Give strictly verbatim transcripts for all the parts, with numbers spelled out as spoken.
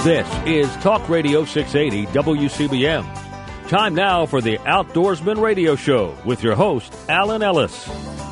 This is Talk Radio six eighty W C B M. Time now for the Outdoorsman Radio Show with your host, Alan Ellis.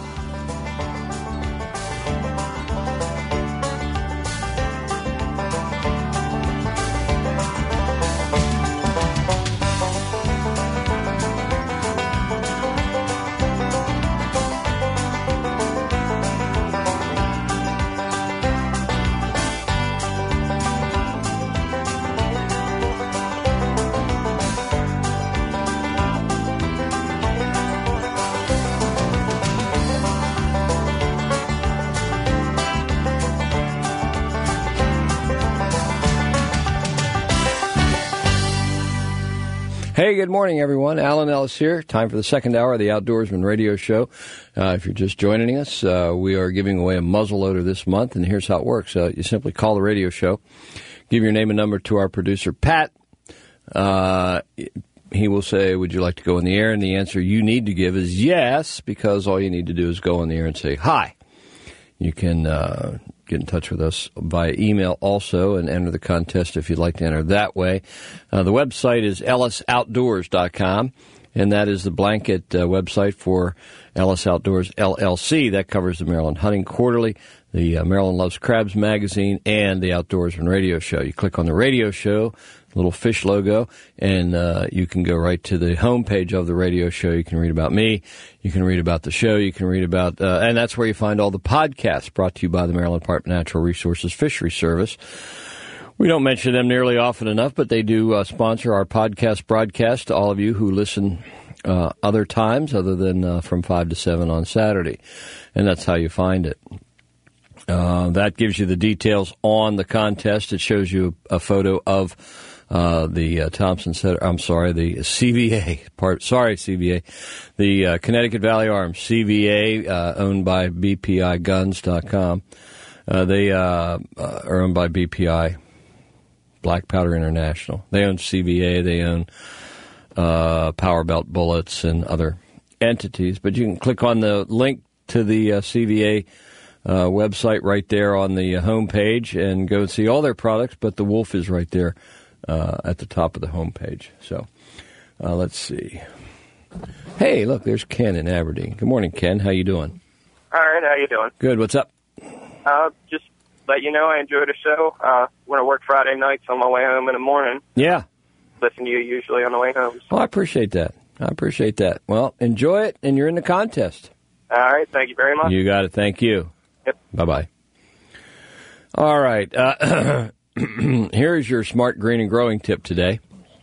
Hey, good morning, everyone. Alan Ellis here. Time for the second hour of the Outdoorsman Radio Show. Uh, if you're just joining us, uh, we are giving away a muzzleloader this month, and here's how it works. Uh, you simply call the radio show, give your name and number to our producer, Pat. Uh, he will say, would you like to go on the air? And the answer you need to give is yes, because all you need to do is go on the air and say hi. You can uh, get in touch with us via email also and enter the contest if you'd like to enter that way. Uh, the website is ellis outdoors dot com, and that is the blanket uh, website for Ellis Outdoors, L L C. That covers the Maryland Hunting Quarterly, the uh, Maryland Loves Crabs magazine, and the Outdoorsman Radio Show. You click on the radio show, little fish logo, and uh, you can go right to the homepage of the radio show. You can read about me. You can read about the show. You can read about, uh, and that's where you find all the podcasts brought to you by the Maryland Department of Natural Resources Fishery Service. We don't mention them nearly often enough, but they do uh, sponsor our podcast broadcast to all of you who listen uh, other times other than uh, from five to seven on Saturday. And that's how you find it. Uh, that gives you the details on the contest. It shows you a photo of Uh, the uh, Thompson Center, I'm sorry, the C V A, part, sorry, C V A, the uh, Connecticut Valley Arms, C V A, uh, owned by B P I guns dot com. Uh, they uh, uh, are owned by B P I, Black Powder International. They own C V A, they own uh, Power Belt Bullets and other entities. But you can click on the link to the uh, C V A uh, website right there on the uh, homepage and go and see all their products, but the wolf is right there. Uh, at the top of the homepage. So, uh, let's see. Hey, look, there's Ken in Aberdeen. Good morning, Ken. How you doing? All right, how you doing? Good. What's up? Uh, just let you know I enjoy the show. Uh, when I work Friday nights on my way home in the morning. Yeah. Listen to you usually on the way home. Well, I appreciate that. I appreciate that. Well, enjoy it, and you're in the contest. All right, thank you very much. You got it. Thank you. Yep. Bye-bye. All right. Uh, here's your smart green and growing tip today.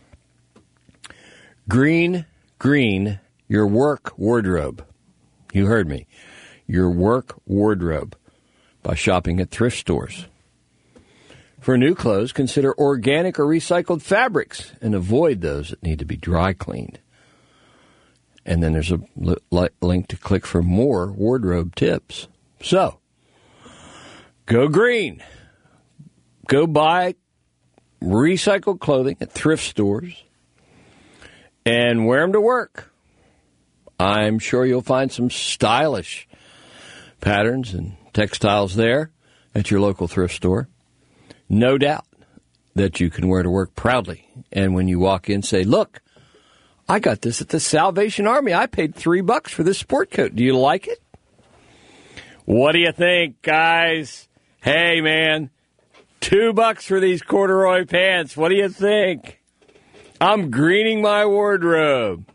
Green, green, your work wardrobe. You heard me. Your work wardrobe by shopping at thrift stores. For new clothes, consider organic or recycled fabrics and avoid those that need to be dry cleaned. And then there's a li- li- link to click for more wardrobe tips. So, go green. Go buy recycled clothing at thrift stores and wear them to work. I'm sure you'll find some stylish patterns and textiles there at your local thrift store. No doubt that you can wear to work proudly. And when you walk in, say, look, I got this at the Salvation Army. I paid three bucks for this sport coat. Do you like it? What do you think, guys? Hey, man. Two bucks for these corduroy pants. What do you think? I'm greening my wardrobe.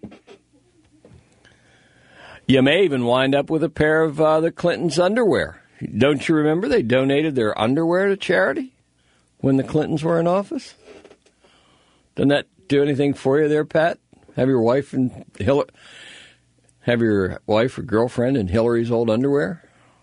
You may even wind up with a pair of uh, the Clintons' underwear. Don't you remember they donated their underwear to charity when the Clintons were in office? Doesn't that do anything for you there, Pat? Have your wife and Hillary, have your wife or girlfriend in Hillary's old underwear?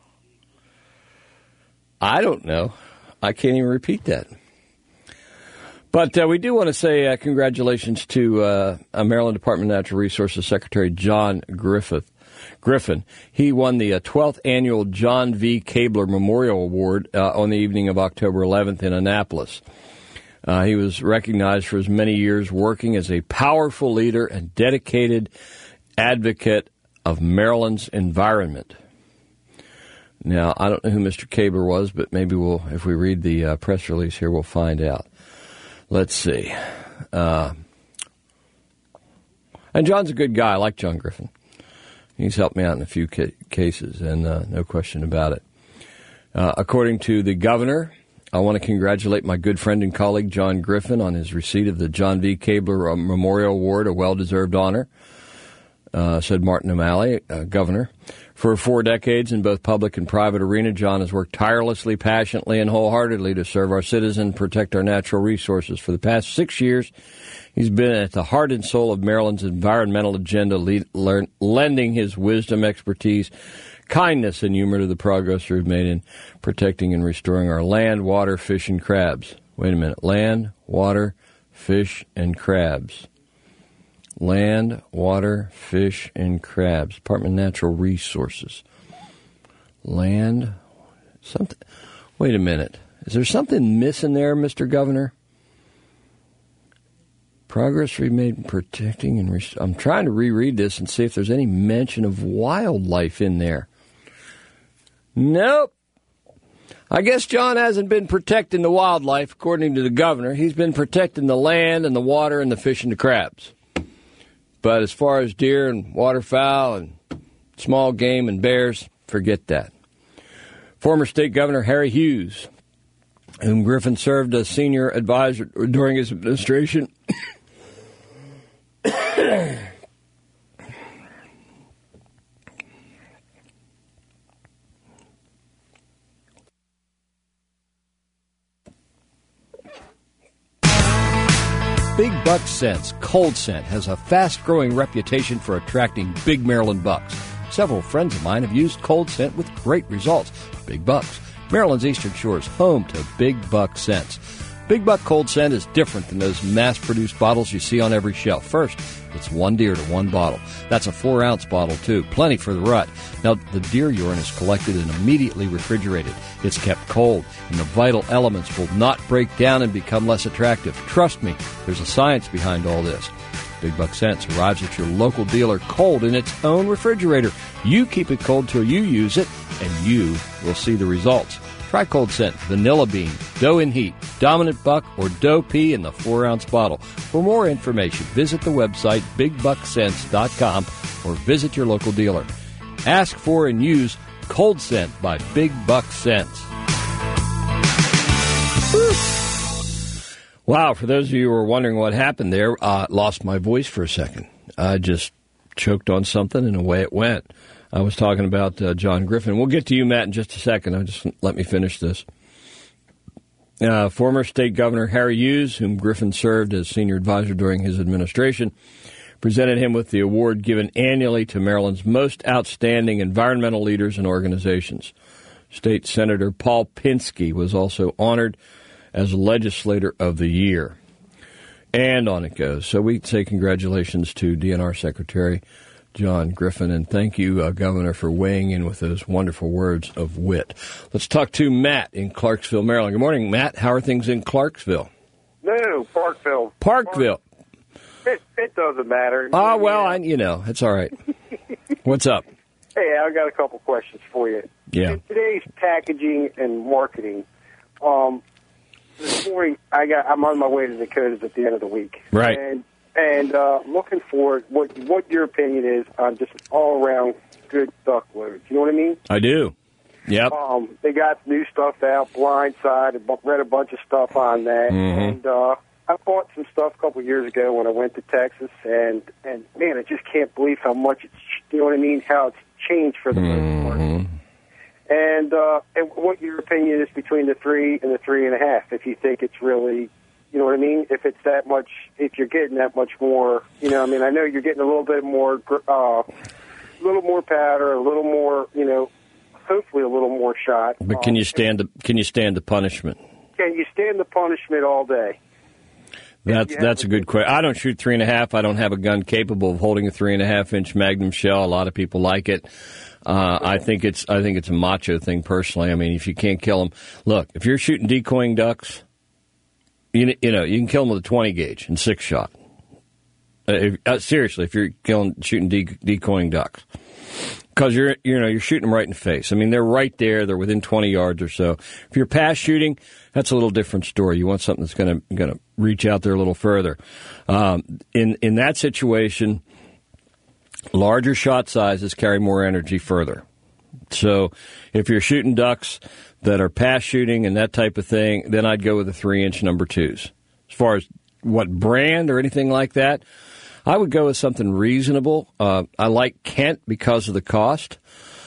I don't know. I can't even repeat that. But uh, we do want to say uh, congratulations to uh, Maryland Department of Natural Resources Secretary John Griffith. Griffin. He won the uh, twelfth annual John V. Cabler Memorial Award uh, on the evening of October eleventh in Annapolis. Uh, he was recognized for his many years working as a powerful leader and dedicated advocate of Maryland's environment. Now, I don't know who Mister Cabler was, but maybe we'll, if we read the uh, press release here, we'll find out. let's see. Uh, and John's a good guy. I like John Griffin. He's helped me out in a few ca- cases, and uh, no question about it. Uh, according to the governor, I want to congratulate my good friend and colleague John Griffin on his receipt of the John V. Cabler Memorial Award, a well-deserved honor, uh, said Martin O'Malley, uh, governor. For four decades in both public and private arena, John has worked tirelessly, passionately, and wholeheartedly to serve our citizens and protect our natural resources. For the past six years, he's been at the heart and soul of Maryland's environmental agenda, lead, learn, lending his wisdom, expertise, kindness, and humor to the progress we've made in protecting and restoring our land, water, fish, and crabs. Wait a minute. Land, water, fish, and crabs. Land, water, fish, and crabs. Department of Natural Resources. Land, something. Wait a minute. Is there something missing there, Mister Governor? Progress we've made in protecting and rest- I'm trying to reread this and see if there's any mention of wildlife in there. Nope. I guess John hasn't been protecting the wildlife, according to the governor. He's been protecting the land and the water and the fish and the crabs. But as far as deer and waterfowl and small game and bears, forget that. Former State Governor Harry Hughes, whom Griffin served as senior advisor during his administration, Big Buck Scents Cold Scent has a fast-growing reputation for attracting big Maryland bucks. Several friends of mine have used Cold Scent with great results. Big Bucks, Maryland's Eastern Shore's home to Big Buck Scents. Big Buck Cold Scent is different than those mass-produced bottles you see on every shelf. First, it's one deer to one bottle. That's a four-ounce bottle, too. Plenty for the rut. Now, the deer urine is collected and immediately refrigerated. It's kept cold, and the vital elements will not break down and become less attractive. Trust me, there's a science behind all this. Big Buck Scents arrives at your local dealer cold in its own refrigerator. You keep it cold till you use it, and you will see the results. Try Cold Scent, Vanilla Bean, Doe in Heat, Dominant Buck, or Doe Pea in the four-ounce bottle. For more information, visit the website big buck scents dot com or visit your local dealer. Ask for and use Cold Scent by Big Buck Scents. Woo. Wow, for those of you who are wondering what happened there, I uh, lost my voice for a second. I just choked on something and away it went. I was talking about uh, John Griffin. We'll get to you, Matt, in just a second. I'll just let me finish this. Uh, former State Governor Harry Hughes, whom Griffin served as senior advisor during his administration, presented him with the award given annually to Maryland's most outstanding environmental leaders and organizations. State Senator Paul Pinsky was also honored as Legislator of the Year. And on it goes. So we say congratulations to D N R Secretary John Griffin, and thank you, uh, Governor, for weighing in with those wonderful words of wit. Let's talk to Matt in Clarksville, Maryland. Good morning, Matt. How are things in Clarksville? No, Parkville. Parkville. It, it doesn't matter. Ah, uh, well, I, you know, it's all right. What's up? Hey, I got a couple questions for you. Yeah. In today's packaging and marketing, um, this morning I got I'm on my way to Dakotas at the end of the week. Right. And and uh, looking for what what your opinion is on just all around good duck loads. You know what I mean? I do. Yep. Um, they got new stuff out, Blindside. I read a bunch of stuff on that, mm-hmm. and uh, I bought some stuff a couple of years ago when I went to Texas, and and man, I just can't believe how much it's. You know what I mean? How it's changed for the most part. Mm-hmm. And, uh, and what your opinion is between the three and the three and a half, if you think it's really, you know what I mean? If it's that much, if you're getting that much more, you know, I mean, I know you're getting a little bit more, uh, a little more powder, a little more, you know, hopefully a little more shot. But can um, you stand the, can you stand the punishment? Can you stand the punishment all day? That's that's a good question. I don't shoot three and a half. I don't have a gun capable of holding a three and a half inch Magnum shell. A lot of people like it. Uh, I think it's I think it's a macho thing personally. I mean, if you can't kill them, look, if you're shooting decoying ducks, you you know you can kill them with a twenty gauge and six shot. Uh, if, uh, seriously, if you're killing shooting de- decoying ducks, because you're you know you're shooting them right in the face. I mean, they're right there. They're within twenty yards or so. If you're pass shooting, that's a little different story. You want something that's going to going to reach out there a little further. Um, in in that situation, larger shot sizes carry more energy further. So if you're shooting ducks that are pass shooting and that type of thing, then I'd go with the three inch number twos. As far as what brand or anything like that, I would go with something reasonable. Uh, I like Kent because of the cost.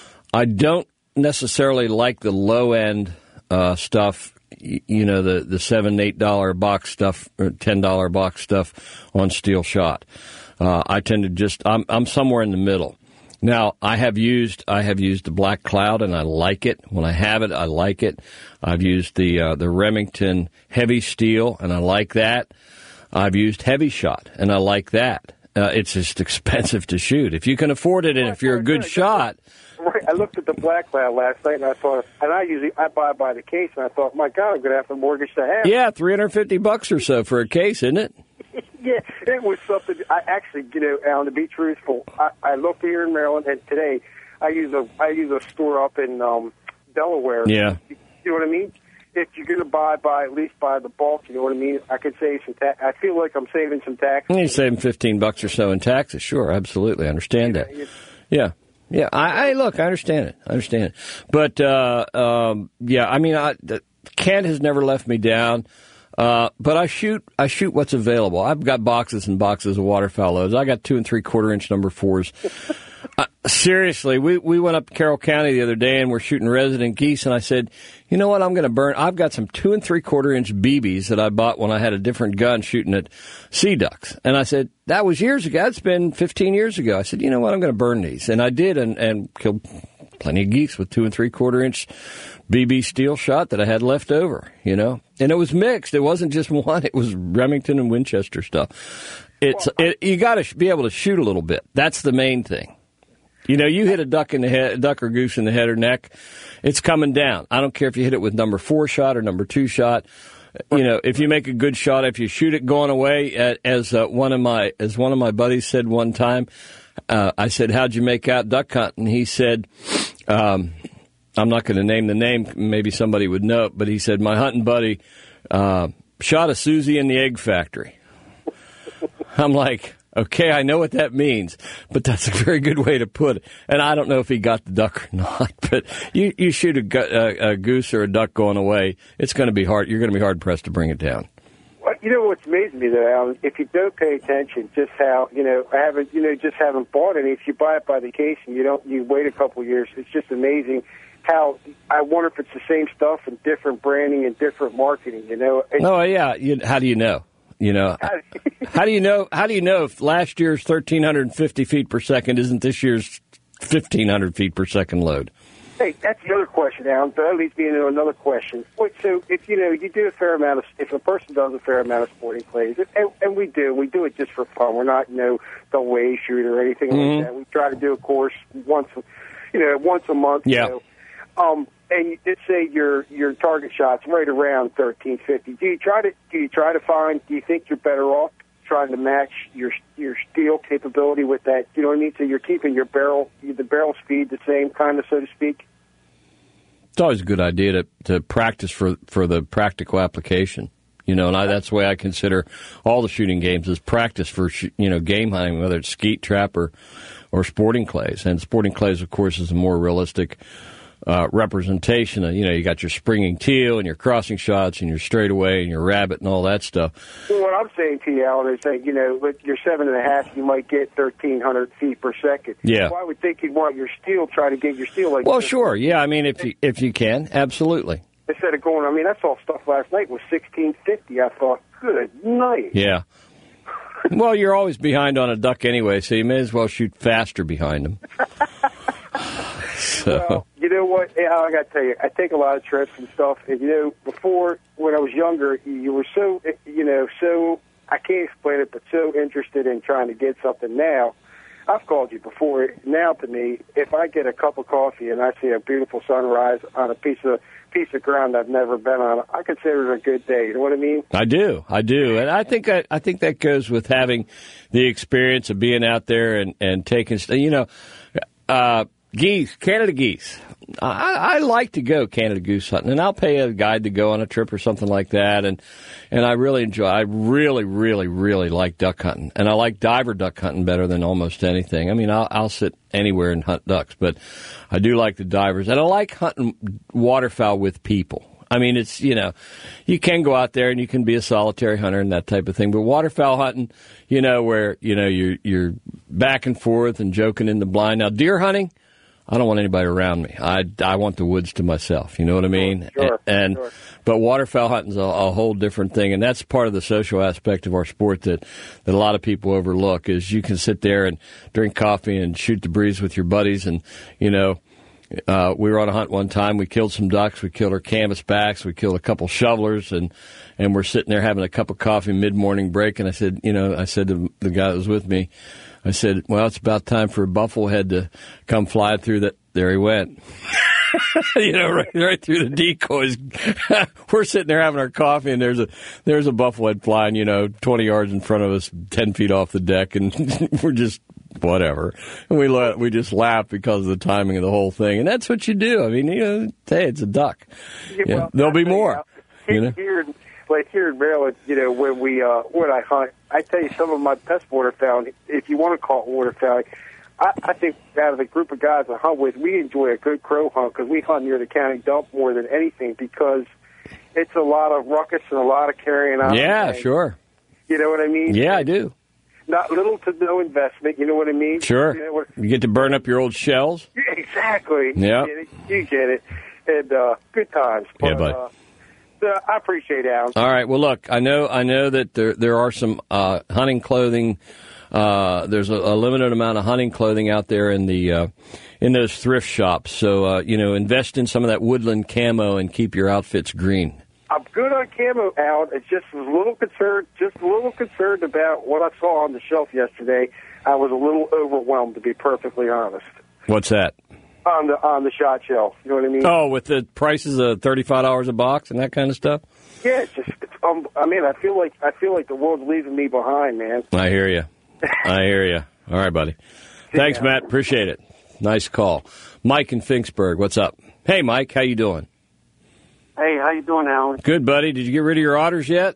I don't necessarily like the low-end uh, stuff, you know, the, the seven dollars, eight dollars box stuff, or ten dollars box stuff on steel shot. Uh, I tend to just, I'm, I'm somewhere in the middle. Now, I have used I have used the Black Cloud, and I like it. When I have it, I like it. I've used the uh, the Remington Heavy Steel, and I like that. I've used Heavy Shot, and I like that. Uh, it's just expensive to shoot. If you can afford it, and if you're a good shot. Right. I looked at the Black Cloud last night, and I thought, and I usually I buy by the case, and I thought, my God, I'm going to have to mortgage the house. Yeah, three hundred fifty bucks or so for a case, isn't it? Yeah, it was something. I actually, you know, Alan, to be truthful, I, I looked here in Maryland, and today I use a I use a store up in um, Delaware. Yeah. You know what I mean? If you're going to buy, buy at least buy the bulk. You know what I mean? I could save some tax. I feel like I'm saving some taxes. You're saving fifteen bucks or so in taxes. Sure, absolutely, I understand that. Yeah, yeah. I, I look, I understand it. I understand it. But uh, um, yeah, I mean, I, the, Kent has never left me down. Uh, but I shoot, I shoot what's available. I've got boxes and boxes of waterfowl loads. I got two and three quarter inch number fours. Uh, seriously, we, we went up to Carroll County the other day and we're shooting resident geese, and I said, you know what, I'm going to burn. I've got some two and three quarter inch B Bs that I bought when I had a different gun shooting at sea ducks. And I said, that was years ago. That's been fifteen years ago. I said, you know what, I'm going to burn these. And I did, and, and killed plenty of geese with two and three quarter inch B B steel shot that I had left over, you know. And it was mixed. It wasn't just one. It was Remington and Winchester stuff. It's it, you got to be able to shoot a little bit. That's the main thing. You know, you hit a duck in the head, a duck or goose in the head or neck, it's coming down. I don't care if you hit it with number four shot or number two shot. You know, if you make a good shot, if you shoot it going away, as uh, one of my as one of my buddies said one time, uh, I said, "How'd you make out duck hunting?" He said, um, "I'm not going to name the name. Maybe somebody would know it." But he said, "My hunting buddy uh, shot a Susie in the egg factory." I'm like, okay, I know what that means, but that's a very good way to put it. And I don't know if he got the duck or not, but you, you shoot a, a, a goose or a duck going away, it's going to be hard. You're going to be hard pressed to bring it down. Well, you know what's amazing me though, Alan? If you don't pay attention, just how you know I haven't, you know, just haven't bought any. If you buy it by the case and you don't, you wait a couple of years. It's just amazing how I wonder if it's the same stuff and different branding and different marketing. You know? It's, oh yeah. You, how do you know? You know, how do you know? How do you know if last year's thirteen fifty feet per second isn't this year's fifteen hundred feet per second load? Hey, that's the other question, Alan. But that leads me into another question. Wait, so if you know you do a fair amount of, if a person does a fair amount of sporting clays, and, and we do, we do it just for fun. We're not, you know, the way shooter or anything mm-hmm. like that. We try to do a course once, you know, once a month. Yeah. You know. Um, and you did say your your target shot's right around thirteen fifty. Do you try to do you try to find? Do you think you're better off trying to match your your steel capability with that? You know what I mean? So you're keeping your barrel the barrel speed the same, kind of, so to speak. It's always a good idea to to practice for for the practical application. You know, and I, that's the way I consider all the shooting games is practice for sh- you know game hunting, whether it's skeet, trap, or or sporting clays. And sporting clays, of course, is a more realistic Uh, representation of, you know, you got your springing teal and your crossing shots and your straightaway and your rabbit and all that stuff. Well, what I'm saying to you, Alan, is that, you know, with your seven and a half, you might get thirteen hundred feet per second. Yeah. So I would think you'd want your steel, try to get your steel like Well, this. sure. Yeah. I mean, if you, if you can, absolutely. Instead of going, I mean, I saw stuff last night was sixteen fifty. I thought, good night. Yeah. Well, you're always behind on a duck anyway, so you may as well shoot faster behind them. So. Well, you know what? Yeah, I got to tell you, I take a lot of trips and stuff. And, you know, before, when I was younger, you were so, you know, so, I can't explain it, but so interested in trying to get something now. I've called you before. Now, to me, if I get a cup of coffee and I see a beautiful sunrise on a piece of piece of ground I've never been on, I consider it a good day. You know what I mean? I do, I do, and I think I, I think that goes with having the experience of being out there and and taking, you know. Uh, Geese, Canada geese. I, I like to go Canada goose hunting, and I'll pay a guide to go on a trip or something like that. And and I really enjoy. I really, really, really like duck hunting, and I like diver duck hunting better than almost anything. I mean, I'll, I'll sit anywhere and hunt ducks, but I do like the divers, and I like hunting waterfowl with people. I mean, it's, you know, you can go out there and you can be a solitary hunter and that type of thing. But waterfowl hunting, you know, where, you know, you're, you're back and forth and joking in the blind. Now, deer hunting, I don't want anybody around me. I, I want the woods to myself. You know what I mean? Sure, and sure. But waterfowl hunting's a, a whole different thing, and that's part of the social aspect of our sport that, that a lot of people overlook. Is you can sit there and drink coffee and shoot the breeze with your buddies, and you know. Uh, we were on a hunt one time. We killed some ducks. We killed our canvasbacks. We killed a couple shovelers, and, and we're sitting there having a cup of coffee mid-morning break. And I said, you know, I said to the guy that was with me, I said, well, it's about time for a bufflehead to come fly through that. There he went. you know, right, right through the decoys. We're sitting there having our coffee, and there's a there's a bufflehead flying, you know, twenty yards in front of us, ten feet off the deck, and we're just whatever. And we let, we just laugh because of the timing of the whole thing, and that's what you do. I mean, you know, hey, it's a duck. Yeah, yeah, well, there'll be more. Here, you know? here, like here in Maryland, you know, when we uh, when I hunt, I tell you some of my best waterfowl. If you want to call it waterfowl. I, I think out of the group of guys I hunt with, we enjoy a good crow hunt because we hunt near the county dump more than anything because it's a lot of ruckus and a lot of carrying on. Yeah, and, sure. You know what I mean? Yeah, I do. Not little to no investment. You know what I mean? Sure. You know what, you get to burn up your old shells. Exactly. Yeah. You get it. You get it. And uh, good times. But, yeah, bud. Uh, so I appreciate it, Alan. All right. Well, look, I know I know that there there are some uh, hunting clothing. Uh, there's a, a limited amount of hunting clothing out there in the uh, in those thrift shops. So uh, you know, invest in some of that woodland camo and keep your outfits green. I'm good on camo, Alan. It's just was a little concerned, just a little concerned about what I saw on the shelf yesterday. I was a little overwhelmed, to be perfectly honest. What's that? On the on the shot shelf, you know what I mean? Oh, with the prices of thirty-five dollars a box and that kind of stuff. Yeah, it's just it's, um, I mean, I feel like I feel like the world's leaving me behind, man. I hear you. I hear you. All right, buddy. Thanks, Matt. Appreciate it. Nice call. Mike in Finksburg, what's up? Hey, Mike, how you doing? Hey, how you doing, Alan? Good, buddy. Did you get rid of your otters yet?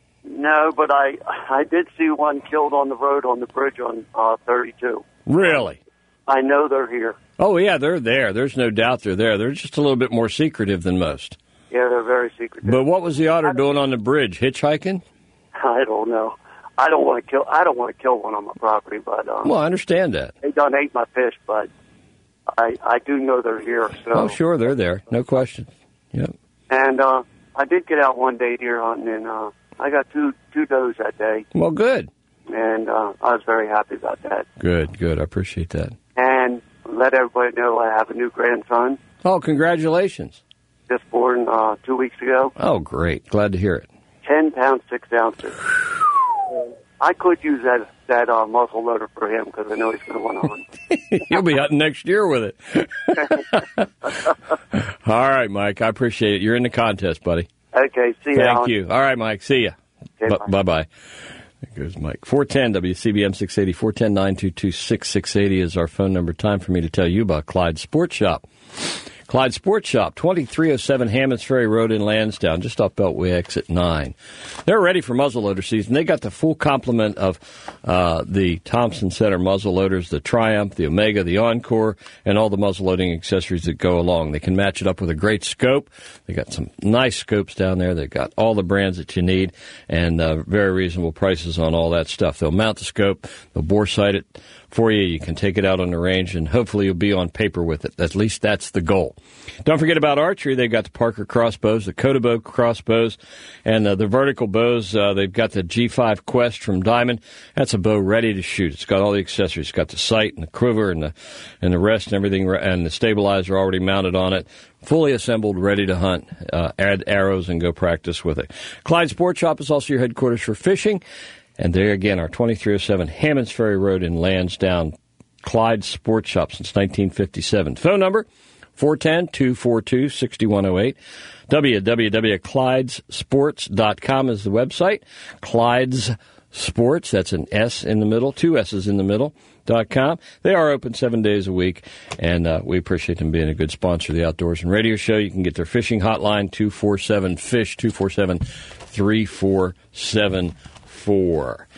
No, but I I did see one killed on the road on the bridge on uh, thirty-two. Really? I know they're here. Oh, yeah, they're there. There's no doubt they're there. They're just a little bit more secretive than most. Yeah, they're very secretive. But what was the otter doing on the bridge? Hitchhiking? I don't know. I don't want to kill. I don't want to kill one on my property, but um, well, I understand that. They done ate my fish, but I I do know they're here. So. Oh, sure, they're there, no question. Yep. And uh, I did get out one day deer hunting, and uh, I got two two does that day. Well, good. And uh, I was very happy about that. Good, good. I appreciate that. And let everybody know I have a new grandson. Oh, congratulations! Just born uh, two weeks ago. Oh, great! Glad to hear it. Ten pounds, six ounces. I could use that that uh, muzzle loader for him because I know he's going to want to hunt. You'll be hunting next year with it. All right, Mike. I appreciate it. You're in the contest, buddy. Okay, see you. Thank Alan. you. All right, Mike. See ya. Okay, B- bye bye. There goes Mike. four ten W C B M six eighty. four one zero, nine two two, six six eight zero is our phone number. Time for me to tell you about Clyde Sports Shop. Clyde Sports Shop, twenty-three oh seven Hammonds Ferry Road in Lansdowne, just off Beltway exit nine. They're ready for muzzleloader season. They got the full complement of uh, the Thompson Center muzzleloaders, the Triumph, the Omega, the Encore, and all the muzzleloading accessories that go along. They can match it up with a great scope. They got some nice scopes down there. They've got all the brands that you need and uh, very reasonable prices on all that stuff. They'll mount the scope. They'll bore sight it for you. You can take it out on the range, and hopefully you'll be on paper with it. At least that's the goal. Don't forget about archery. They've got the Parker crossbows, the Kotobo crossbows, and uh, the vertical bows. Uh, they've got the G five Quest from Diamond. That's a bow ready to shoot. It's got all the accessories. It's got the sight and the quiver and the and the rest and everything, and the stabilizer already mounted on it. Fully assembled, ready to hunt. Uh, add arrows and go practice with it. Clyde Sports Shop is also your headquarters for fishing. And there again, our twenty-three oh seven Hammonds Ferry Road in Lansdowne, Clyde Sports Shop since nineteen fifty-seven. Phone number, four one zero, two four two, six one zero eight. w w w dot clydes sports dot com is the website. Clydes Sports, that's an S in the middle, two S's in the middle, dot com. They are open seven days a week, and uh, we appreciate them being a good sponsor of the Outdoorsman Radio Show. You can get their fishing hotline, two four seven, FISH, two four seven, three four seven four.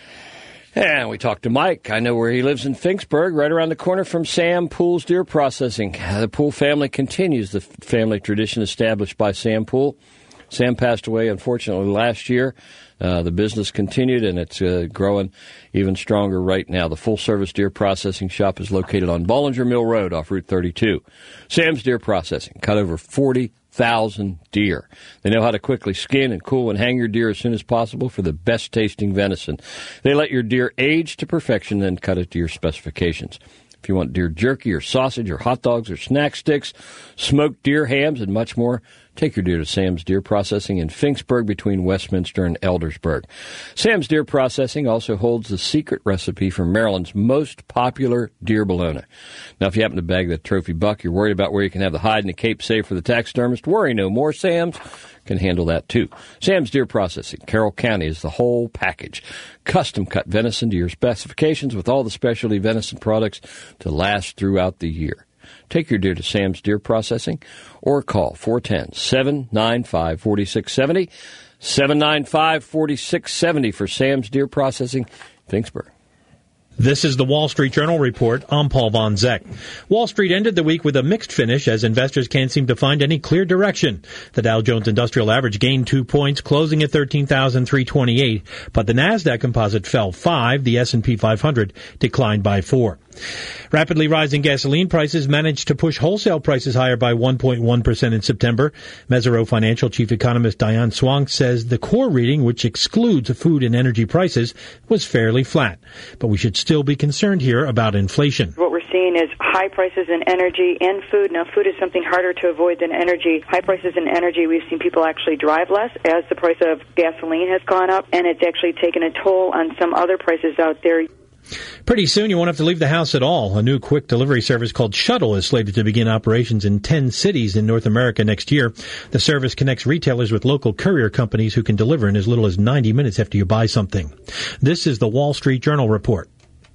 And we talked to Mike. I know where he lives in Finksburg, right around the corner from Sam Pool's Deer Processing. The Pool family continues the family tradition established by Sam Pool. Sam passed away, unfortunately, last year. Uh, the business continued, and it's uh, growing even stronger right now. The full-service deer processing shop is located on Bollinger Mill Road off Route thirty-two. Sam's Deer Processing cut over forty thousand deer. They know how to quickly skin and cool and hang your deer as soon as possible for the best-tasting venison. They let your deer age to perfection, then cut it to your specifications. If you want deer jerky or sausage or hot dogs or snack sticks, smoked deer hams, and much more, take your deer to Sam's Deer Processing in Finksburg between Westminster and Eldersburg. Sam's Deer Processing also holds the secret recipe for Maryland's most popular deer bologna. Now, if you happen to bag that trophy buck, you're worried about where you can have the hide and the cape safe for the taxidermist, worry no more. Sam's can handle that too. Sam's Deer Processing, Carroll County, is the whole package. Custom cut venison to your specifications with all the specialty venison products to last throughout the year. Take your deer to Sam's Deer Processing or call four one zero, seven nine five, four six seven zero, seven nine five, four six seven zero for Sam's Deer Processing, Finksburg. This is the Wall Street Journal report. I'm Paul Von Zek. Wall Street ended the week with a mixed finish as investors can't seem to find any clear direction. The Dow Jones Industrial Average gained two points, closing at thirteen thousand three hundred twenty-eight, but the Nasdaq Composite fell five. The S and P five hundred declined by four. Rapidly rising gasoline prices managed to push wholesale prices higher by one point one percent in September. Mesirow Financial Chief Economist Diane Swang says the core reading, which excludes food and energy prices, was fairly flat. But we should still be concerned here about inflation. What we're seeing is high prices in energy and food. Now, food is something harder to avoid than energy. High prices in energy, we've seen people actually drive less as the price of gasoline has gone up, and it's actually taken a toll on some other prices out there. Pretty soon you won't have to leave the house at all. A new quick delivery service called Shuttle is slated to begin operations in ten cities in North America next year. The service connects retailers with local courier companies who can deliver in as little as ninety minutes after you buy something. This is the Wall Street Journal report.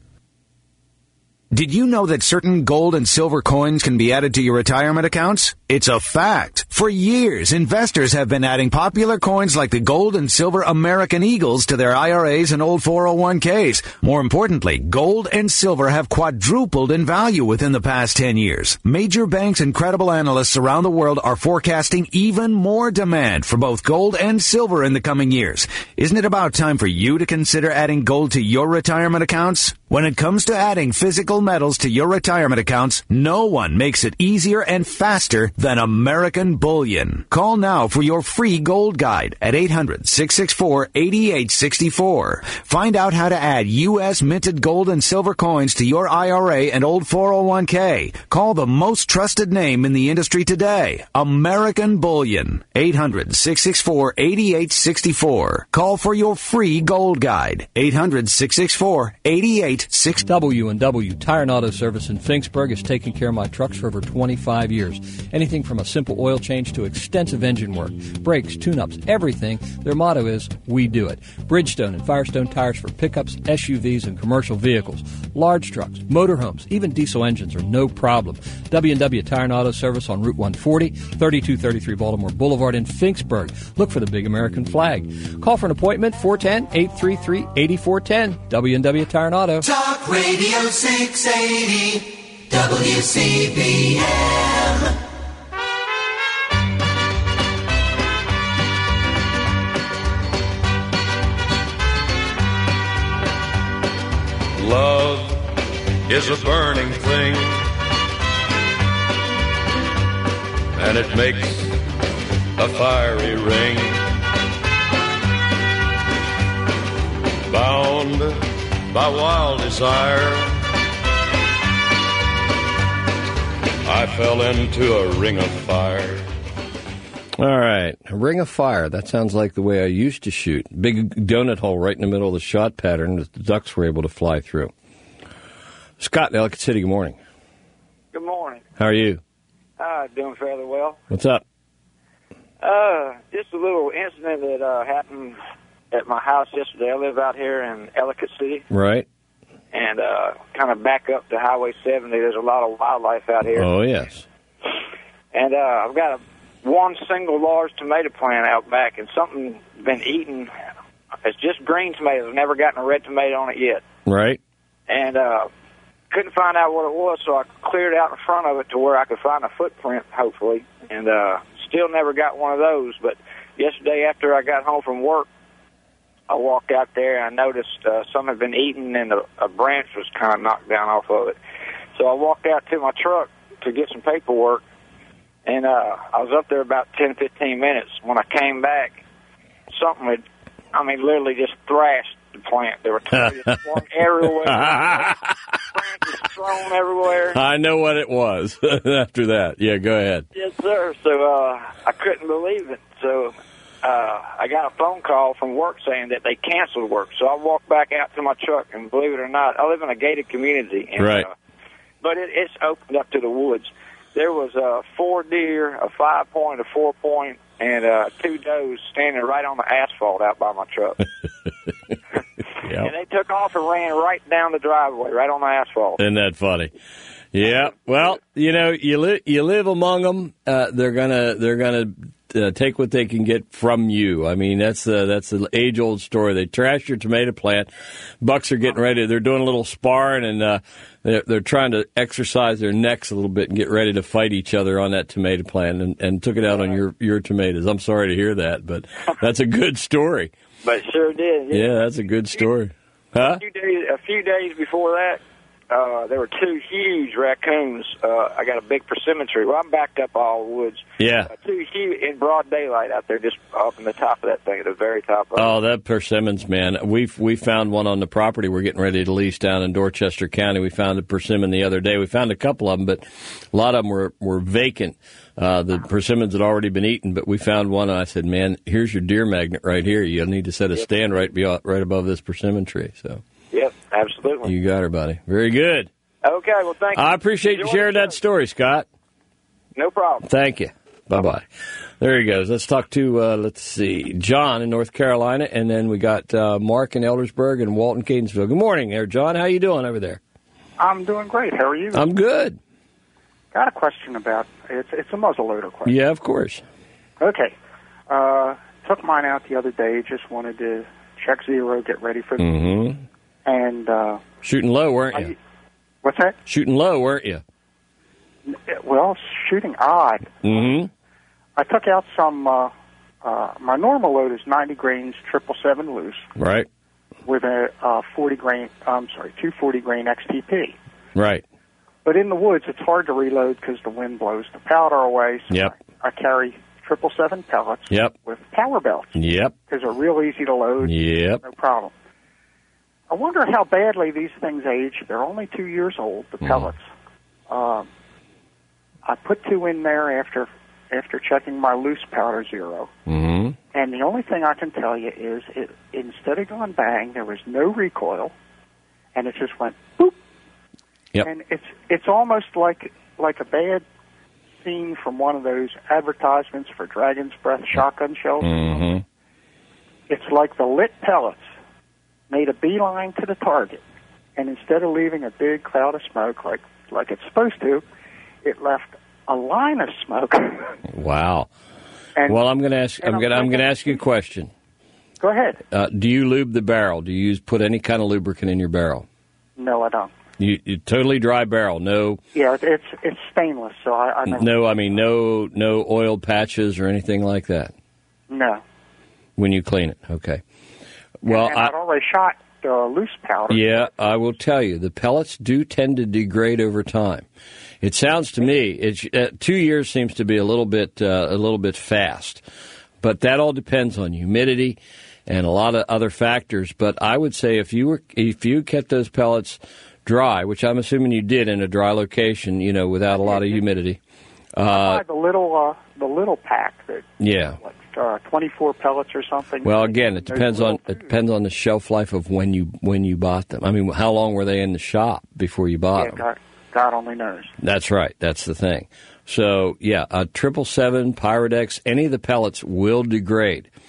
Did you know that certain gold and silver coins can be added to your retirement accounts? It's a fact. For years, investors have been adding popular coins like the gold and silver American Eagles to their I R As and old four oh one k's. More importantly, gold and silver have quadrupled in value within the past ten years. Major banks and credible analysts around the world are forecasting even more demand for both gold and silver in the coming years. Isn't it about time for you to consider adding gold to your retirement accounts? When it comes to adding physical metals to your retirement accounts, no one makes it easier and faster than American Bullion. Call now for your free gold guide at eight hundred, six six four, eight eight six four. Find out how to add U S minted gold and silver coins to your I R A and old four oh one k. Call the most trusted name in the industry today, American Bullion. eight hundred, six six four, eight eight six four. Call for your free gold guide. eight hundred, six six four, eight eight six four. W and W Tire and Auto Service in Finksburg has taken care of my trucks for over twenty-five years. Anything from a simple oil change to extensive engine work, brakes, tune-ups, everything. Their motto is, we do it. Bridgestone and Firestone tires for pickups, S U Vs, and commercial vehicles. Large trucks, motorhomes, even diesel engines are no problem. W and W Tire and Auto Service on Route one forty, thirty-two thirty-three Baltimore Boulevard in Finksburg. Look for the big American flag. Call for an appointment, four one zero, eight three three, eight four one zero. W and W Tire and Auto. Talk Radio six eighty W C B M. Love is a burning thing, and it makes a fiery ring. Bound by wild desire, I fell into a ring of fire. All right, a ring of fire. That sounds like the way I used to shoot. Big donut hole right in the middle of the shot pattern that the ducks were able to fly through. Scott in Ellicott City, good morning. Good morning. How are you? Uh, doing fairly well. What's up? Uh, just a little incident that uh, happened at my house yesterday. I live out here in Ellicott City. Right. and uh, kind of back up to Highway seventy. There's a lot of wildlife out here. Oh, yes. And uh, I've got a, one single large tomato plant out back, and something been eaten. It's just green tomatoes. I've never gotten a red tomato on it yet. Right. And uh, couldn't find out what it was, so I cleared out in front of it to where I could find a footprint, hopefully. And uh, still never got one of those. But yesterday after I got home from work, I walked out there and I noticed uh, some had been eaten and a, a branch was kind of knocked down off of it. So I walked out to my truck to get some paperwork, and uh, I was up there about ten, fifteen minutes. When I came back, something had, I mean, literally just thrashed the plant. There were tomatoes flung everywhere, branches thrown everywhere. I know what it was after that. Yeah, go ahead. Yes, sir. So uh, I couldn't believe it. So uh, I got a phone call from work saying that they canceled work. So I walked back out to my truck, and believe it or not, I live in a gated community. And, right. Uh, but it, it's opened up to the woods. There was uh, four deer, a five-point, a four-point, and uh, two does standing right on the asphalt out by my truck. Yep. And they took off and ran right down the driveway, right on the asphalt. Isn't that funny? Yeah. Well, you know, you li- you live among them. Uh, they're gonna they're gonna uh, take what they can get from you. I mean, that's the that's the age old story. They trash your tomato plant. Bucks are getting ready. They're doing a little sparring, and uh, they're, they're trying to exercise their necks a little bit and get ready to fight each other on that tomato plant, and, and took it out on your your tomatoes. I'm sorry to hear that, but that's a good story. But it sure did. Yeah, yeah that's a good story. Huh? A few days, a few days before that, uh, there were two huge raccoons. Uh, I got a big persimmon tree. Well, I'm backed up all the woods. Yeah. Uh, two huge in broad daylight out there, just up in the top of that thing, at the very top of it. Oh, that persimmons, man. We we found one on the property we're getting ready to lease down in Dorchester County. We found a persimmon the other day. We found a couple of them, but a lot of them were, were vacant. Uh, the persimmons had already been eaten, but we found one, and I said, man, here's your deer magnet right here. You'll need to set a stand right be- right above this persimmon tree. So. Yep, absolutely. You got her, buddy. Very good. Okay, well, thank you. I appreciate you sharing that story, Scott. No problem. Thank you. Bye-bye. There he goes. Let's talk to, uh, let's see, John in North Carolina, and then we got uh, Mark in Eldersburg and Walt in Catonsville. Good morning there, John. How you doing over there? I'm doing great. How are you? I'm good. Got a question about, it's it's a muzzleloader question. Yeah, of course. Okay. Uh, took mine out the other day, just wanted to check zero, get ready for the... Mm-hmm. And, uh... Shooting low, weren't you? I, what's that? Shooting low, weren't you? Well, shooting odd. Mm-hmm. I took out some, uh, uh, my normal load is ninety grains, triple seven loose. Right. With a uh, forty grain, I'm sorry, two forty grain X T P. Right. But in the woods, it's hard to reload because the wind blows the powder away. So yep. I, I carry triple seven pellets yep. with power belts. Yep. Because they're real easy to load. Yep. No problem. I wonder how badly these things age. They're only two years old, the pellets. Mm. Um, I put two in there after after checking my loose powder zero. Mm-hmm. And the only thing I can tell you is it, instead of going bang, there was no recoil, and it just went boop. Yep. And it's it's almost like like a bad scene from one of those advertisements for Dragon's Breath shotgun shells. Mm-hmm. It's like the lit pellets made a beeline to the target, and instead of leaving a big cloud of smoke like like it's supposed to, it left a line of smoke. Wow. And, well, I'm going to ask. I'm going. I'm going to ask you a question. Go ahead. Uh, do you lube the barrel? Do you use put any kind of lubricant in your barrel? No, I don't. You, you totally dry barrel. No. Yeah, it's it's stainless, so I, I never. No, I mean no no oil patches or anything like that. No. When you clean it, okay. Well, and, and I, I'd already shot uh, loose powder. Yeah, I will tell you, the pellets do tend to degrade over time. It sounds to me, it's, uh, two years seems to be a little bit uh, a little bit fast, but that all depends on humidity and a lot of other factors. But I would say if you were if you kept those pellets dry, which I'm assuming you did in a dry location, you know, without a lot of humidity. Uh, the little uh, the little pack that yeah. Like, uh, twenty-four pellets or something. Well, again, it depends on it depends on the shelf life of when you when you bought them. I mean, how long were they in the shop before you bought yeah, them? God, God only knows. That's right. That's the thing. So, yeah, a triple seven, Pyrodex, any of the pellets will degrade.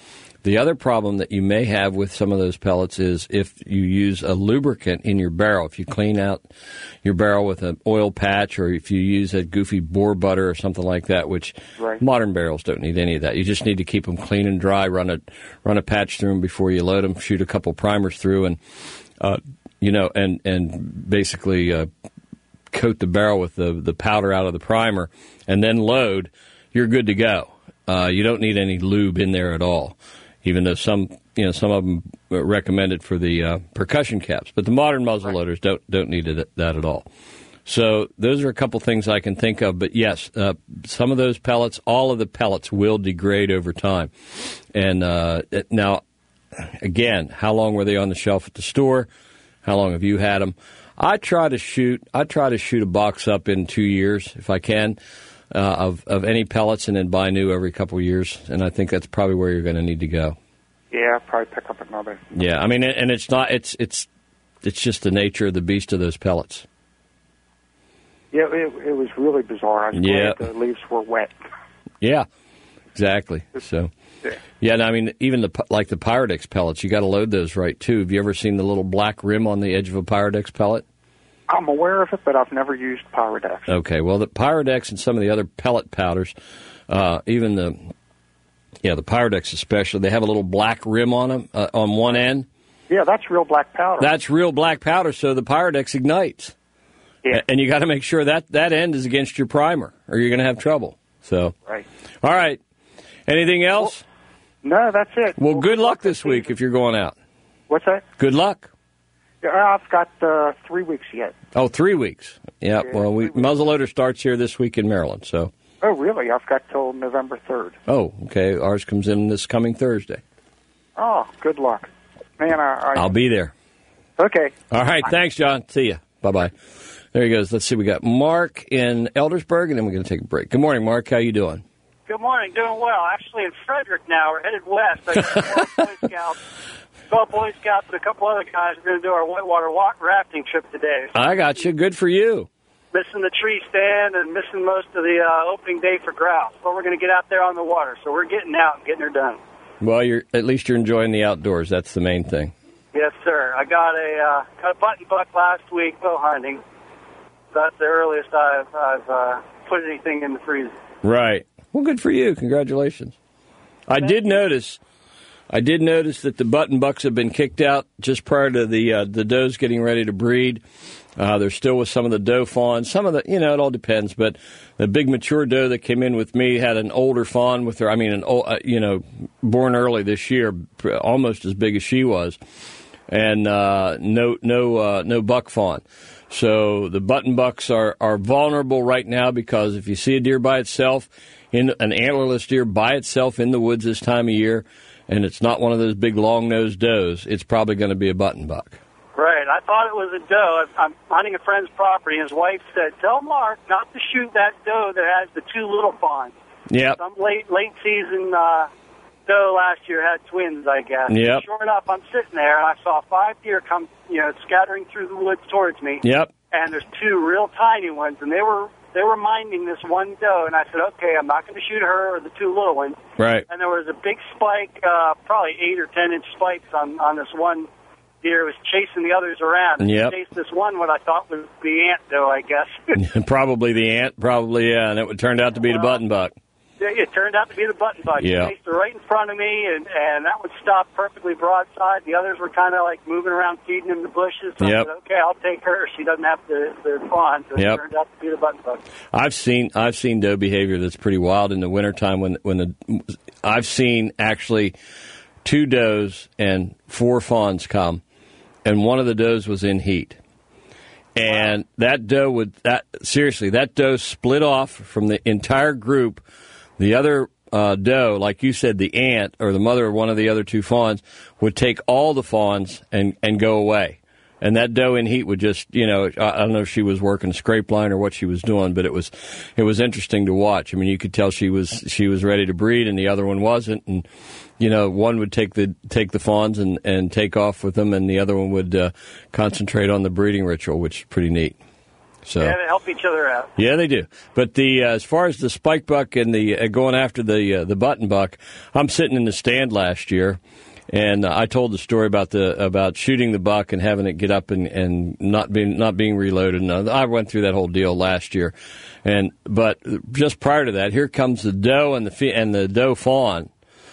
The other problem that you may have with some of those pellets is if you use a lubricant in your barrel. If you clean out your barrel with an oil patch, or if you use a goofy boar butter or something like that, which right. modern barrels don't need any of that. You just need to keep them clean and dry. Run a run a patch through them before you load them. Shoot a couple primers through, and uh, you know, and and basically uh, coat the barrel with the the powder out of the primer, and then load. You're good to go. Uh, you don't need any lube in there at all. Even though some, you know, some of them recommend it for the uh, percussion caps, but the modern muzzle loaders don't don't need it, that at all. So those are a couple things I can think of. But yes, uh, some of those pellets, all of the pellets will degrade over time. And uh, now, again, how long were they on the shelf at the store? How long have you had them? I try to shoot. I try to shoot a box up in two years if I can. Uh, of, of any pellets, and then buy new every couple of years, and I think that's probably where you're going to need to go. Yeah, I'll probably pick up another. Yeah, I mean, and it's not, it's it's it's just the nature of the beast of those pellets. Yeah, it, it was really bizarre. I was yeah. glad the leaves were wet. Yeah, exactly. So, yeah, yeah and I mean, even the like the Pyrodex pellets, you got to load those right too. Have you ever seen the little black rim on the edge of a Pyrodex pellet? I'm aware of it, but I've never used Pyrodex. Okay, well, the Pyrodex and some of the other pellet powders, uh, even the, yeah, the Pyrodex especially, they have a little black rim on them, uh, on one end. Yeah, that's real black powder. That's real black powder, so the Pyrodex ignites. Yeah. And you got to make sure that that end is against your primer, or you're going to have trouble. So, right. All right. Anything else? Well, no, that's it. Well, well good luck this week if you're going out. What's that? Good luck. I've got uh, three weeks yet. Oh, three weeks. Yeah, yeah well, we, muzzleloader starts here this week in Maryland, so. Oh, really? I've got till November third. Oh, okay. Ours comes in this coming Thursday. Oh, good luck. Man, I, I... I'll be there. Okay. All right. Bye. Thanks, John. See ya. Bye-bye. There he goes. Let's see. We got Mark in Eldersburg, and then we're going to take a break. Good morning, Mark. How you doing? Good morning. Doing well. Actually in Frederick now. We're headed west. I got twelve Boy Scouts. twelve Boy Scouts and a couple other guys are going to do our whitewater walk rafting trip today. I got you. Good for you. Missing the tree stand and missing most of the uh, opening day for grouse. But we're going to get out there on the water. So we're getting out and getting her done. Well, you're at least you're enjoying the outdoors. That's the main thing. Yes, sir. I got a uh, got a button buck last week bow hunting. That's the earliest I've, I've uh, put anything in the freezer. Right. Well, good for you. Congratulations. I Thank did you. notice. I did notice that the button bucks have been kicked out just prior to the uh, the does getting ready to breed. Uh, they're still with some of the doe fawns. Some of the, you know, it all depends. But the big mature doe that came in with me had an older fawn with her. I mean, an old, uh, you know, born early this year, almost as big as she was, and uh, no no uh, no buck fawn. So the button bucks are, are vulnerable right now because if you see a deer by itself, in an antlerless deer by itself in the woods this time of year, and it's not one of those big long-nosed does, it's probably going to be a button buck. Right. I thought it was a doe. I'm hunting a friend's property, and his wife said, tell Mark not to shoot that doe that has the two little fawns. Yep. Some late late season uh, doe last year had twins, I guess. Yep. Sure enough, I'm sitting there, and I saw five deer come, you know, scattering through the woods towards me. Yep. And there's two real tiny ones, and they were they were minding this one doe, and I said, okay, I'm not going to shoot her or the two little ones. Right. And there was a big spike, uh, probably eight or ten inch spikes on, on this one deer. It was chasing the others around. And yep. chased this one, what I thought was the ant doe, I guess. Probably the ant, probably, yeah, and it turned out to be well, the button buck. It turned out to be the button buck. Yeah. He chased her right in front of me, and, and that one stopped perfectly broadside. The others were kind of like moving around, feeding in the bushes. So yep. I said, okay, I'll take her. She doesn't have to, the fawn, so yep. it turned out to be the button buck. I've seen I've seen doe behavior that's pretty wild in the wintertime when when the I've seen actually two does and four fawns come, and one of the does was in heat. And wow. that doe would that seriously that doe split off from the entire group. The other uh, doe, like you said, the ant or the mother of one of the other two fawns would take all the fawns and, and go away. And that doe in heat would just, you know, I don't know if she was working a scrape line or what she was doing, but it was it was interesting to watch. I mean, you could tell she was she was ready to breed, and the other one wasn't. And you know, one would take the take the fawns and, and take off with them, and the other one would uh, concentrate on the breeding ritual, which is pretty neat. So Yeah, they help each other out. yeah, they do. But the uh, as far as the spike buck and the uh, going after the uh, the button buck, I'm sitting in the stand last year, and uh, I told the story about the about shooting the buck and having it get up and, and not being not being reloaded. And I went through that whole deal last year, and but just prior to that, here comes the doe and the fe- and the doe fawn,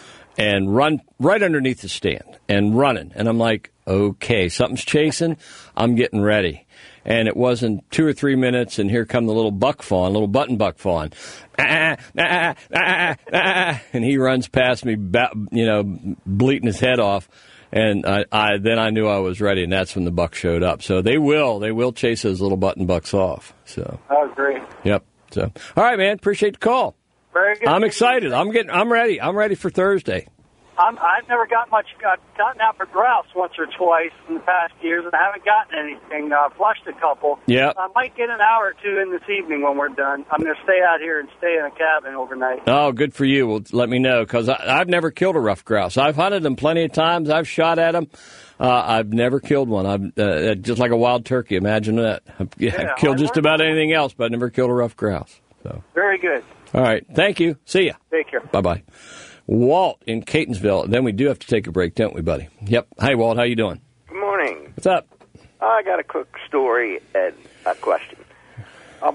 and run right underneath the stand and running, and I'm like, okay, something's chasing. I'm getting ready. And it wasn't two or three minutes, and here come the little buck fawn, little button buck fawn. Ah, ah, ah, ah, and he runs past me, you know, bleating his head off. And I, I then I knew I was ready, and that's when the buck showed up. So they will, they will chase those little button bucks off. So. Oh, great. Yep. So, all right, man. Appreciate the call. Very good. I'm excited. I'm getting. I'm ready. I'm ready for Thursday. I'm, I've never got much, got, gotten out for grouse once or twice in the past years, and I haven't gotten anything. Uh, flushed a couple. Yeah. I might get an hour or two in this evening when we're done. I'm going to stay out here and stay in a cabin overnight. Oh, good for you. Well, let me know, because I've never killed a rough grouse. I've hunted them plenty of times. I've shot at them. Uh, I've never killed one. I'm uh, just like a wild turkey. Imagine that. I've, yeah, Yeah, I've killed I just about anything else, but I've never killed a rough grouse. So. Very good. All right. Thank you. See ya. Take care. Bye-bye. Walt in Catonsville. Then we do have to take a break, don't we, buddy? Yep. Hi, Walt. How you doing? Good morning. What's up? I got a quick story and a question. Um,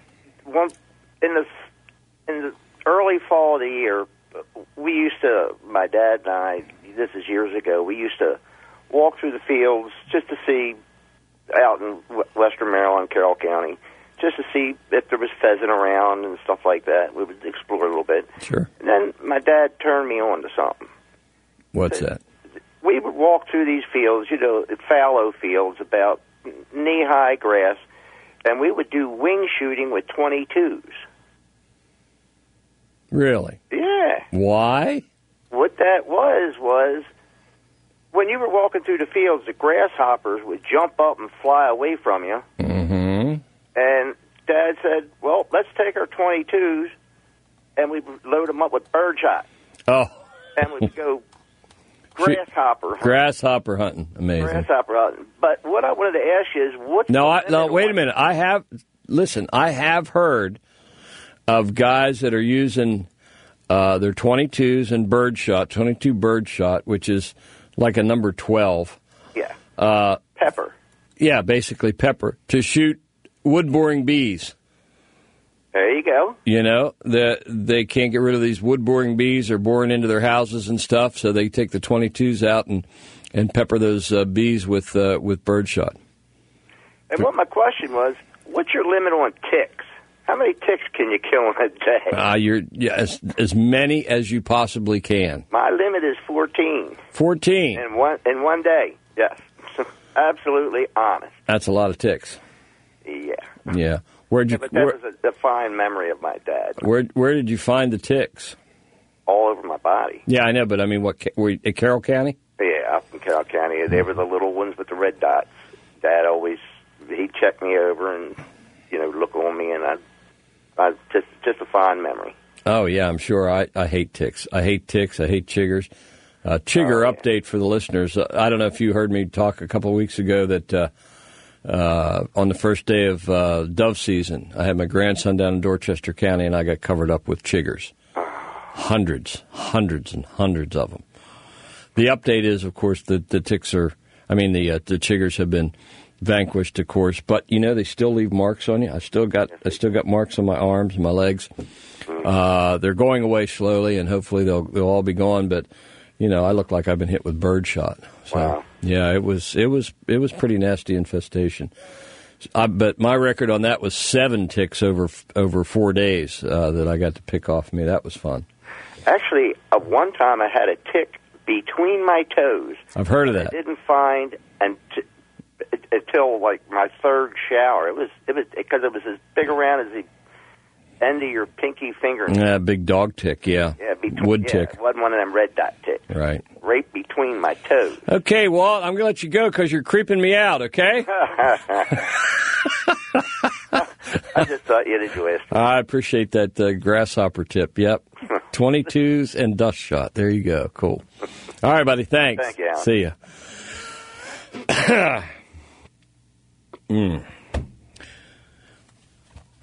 one in the in the early fall of the year, we used to. My dad and I. This is years ago. We used to walk through the fields just to see out in Western Maryland, Carroll County, just to see if there was pheasant around and stuff like that. We would explore a little bit. Sure. And then my dad turned me on to something. What's that? We would walk through these fields, you know, fallow fields, about knee-high grass, and we would do wing shooting with twenty-twos. Really? Yeah. Why? What that was, was when you were walking through the fields, the grasshoppers would jump up and fly away from you. Mm-hmm. And Dad said, well, let's take our twenty-twos, and we'd load them up with birdshot. Oh. And we'd go grasshopper hunting. Grasshopper hunting. Amazing. Grasshopper hunting. But what I wanted to ask you is, what's No, the I, no, limit wait on- a minute. I have, listen, I have heard of guys that are using uh, their twenty-twos and birdshot, twenty-two birdshot, which is like a number twelve. Yeah. Uh, Pepper. Yeah, basically pepper, to shoot wood-boring bees. There you go. You know, the, they can't get rid of these wood-boring bees. They're boring into their houses and stuff, so they take the twenty-twos out and, and pepper those uh, bees with uh, with birdshot. And what my question was, what's your limit on ticks? How many ticks can you kill in a day? Uh, you're yeah, as, as many as you possibly can. My limit is fourteen. fourteen. In one, in one day, yes. Absolutely honest. That's a lot of ticks. Yeah. Yeah. Where'd you? Yeah, but that where, was a defined memory of my dad. where where did you find the ticks? All over my body. Yeah, I know, but I mean, what? Were you, at Carroll County? Yeah, up in Carroll County. They were the little ones with the red dots. Dad always, he'd check me over and, you know, look on me, and I, I just just a fond memory. Oh yeah, I'm sure. I, I hate ticks. I hate ticks. I hate chiggers. Uh, chigger Oh, yeah. update for the listeners. Uh, I don't know if you heard me talk a couple of weeks ago that uh, uh, on the first day of uh, dove season, I had my grandson down in Dorchester County, and I got covered up with chiggers. Hundreds, hundreds, and hundreds of them. The update is, of course, that the ticks are. I mean, the uh, the chiggers have been vanquished, of course, but you know they still leave marks on you. I still got I still got marks on my arms and my legs. Uh, they're going away slowly, and hopefully they'll they'll all be gone. But you know, I look like I've been hit with birdshot. So Wow. yeah, it was it was it was pretty nasty infestation. I, but my record on that was seven ticks over over four days uh, that I got to pick off me. That was fun. Actually, uh, one time I had a tick between my toes. I've heard of I that. didn't find and until like my third shower. It was it was because it was as big around as the end of your pinky finger. Yeah, big dog tick. Yeah, Yeah, between, wood yeah, tick. It wasn't one of them red dot ticks. Right. Right between my toes. Okay, Walt, I'm going to let you go because you're creeping me out, okay? I just thought you'd enjoy it. I appreciate that uh, grasshopper tip. Yep. twenty-twos and dust shot. There you go. Cool. All right, buddy. Thanks. Thank you, Alan. See ya. mm.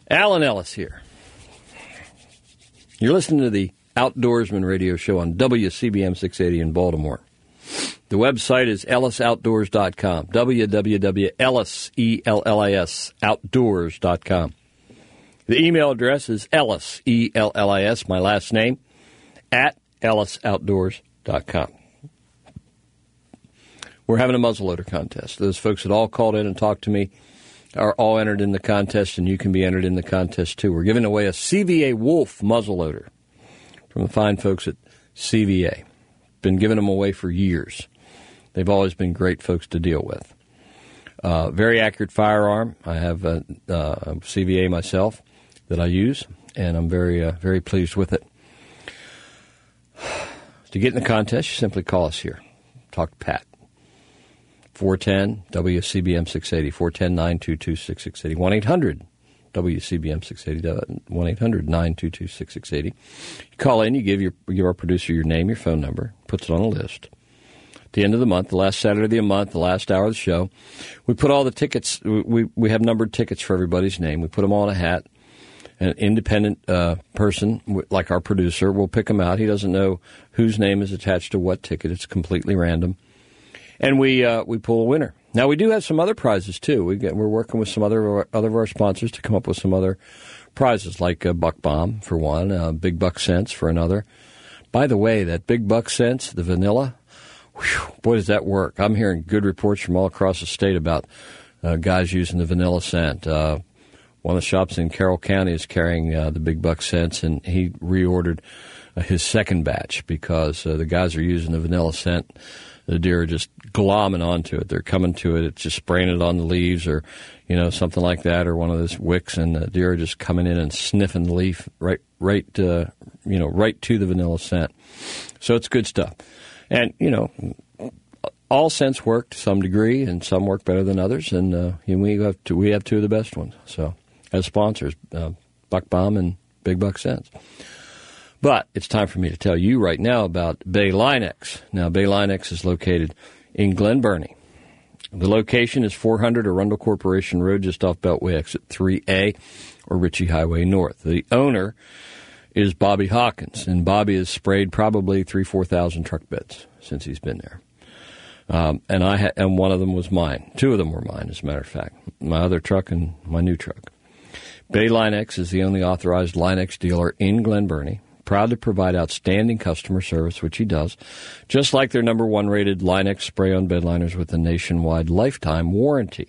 Alan Ellis here. You're listening to the Outdoorsman Radio Show on W C B M six eighty in Baltimore. The website is ellis outdoors dot com, w w w dot ellis, E L L I S, outdoors dot com. The email address is Ellis, E L L I S, my last name, at ellis outdoors dot com. We're having a muzzleloader contest. Those folks that all called in and talked to me are all entered in the contest, and you can be entered in the contest, too. We're giving away a C V A Wolf muzzleloader from the fine folks at C V A. Been giving them away for years. They've always been great folks to deal with. Uh, very accurate firearm. I have a, uh, a C V A myself that I use, and I'm very, uh, very pleased with it. To get in the contest, you simply call us here. Talk to Pat. four one zero W C B M six eighty, four one zero, nine two two, six six eight zero, one eight hundred W C B M six eighty, one eight hundred, nine two two, six six eight zero. You call in, you give your give our producer your name, your phone number, puts it on a list. At the end of the month, the last Saturday of the month, the last hour of the show, we put all the tickets, we, we have numbered tickets for everybody's name. We put them all in a hat. An independent uh, person, like our producer, will pick them out. He doesn't know whose name is attached to what ticket. It's completely random. And we uh, we pull a winner. Now, we do have some other prizes, too. We get, we're working with some other, other of our sponsors to come up with some other prizes, like uh, Buck Bomb for one, uh, Big Buck Sense for another. By the way, that Big Buck Sense, the vanilla, whew, boy, does that work. I'm hearing good reports from all across the state about uh, guys using the vanilla scent. Uh, one of the shops in Carroll County is carrying uh, the Big Buck Sense, and he reordered uh, his second batch because uh, the guys are using the vanilla scent. The deer are just glomming onto it. They're coming to it. It's just spraying it on the leaves or, you know, something like that, or one of those wicks, and the deer are just coming in and sniffing the leaf right, right, uh, you know, right to the vanilla scent. So it's good stuff. And, you know, all scents work to some degree, and some work better than others, and uh, we have two, we have two of the best ones. So as sponsors, uh, Buck Bomb and Big Buck Sense. But it's time for me to tell you right now about Bay Line-X. Now, Bay Line-X is located in Glen Burnie. The location is four hundred Arundel Corporation Road, just off Beltway Exit three A or Ritchie Highway North. The owner is Bobby Hawkins, and Bobby has sprayed probably three, four thousand truck beds since he's been there. Um, and I ha- and one of them was mine. Two of them were mine, as a matter of fact. My other truck and my new truck. Bay Line-X is the only authorized Line-X dealer in Glen Burnie. Proud to provide outstanding customer service, which he does, just like their number one rated Line-X spray-on bedliners with a nationwide lifetime warranty.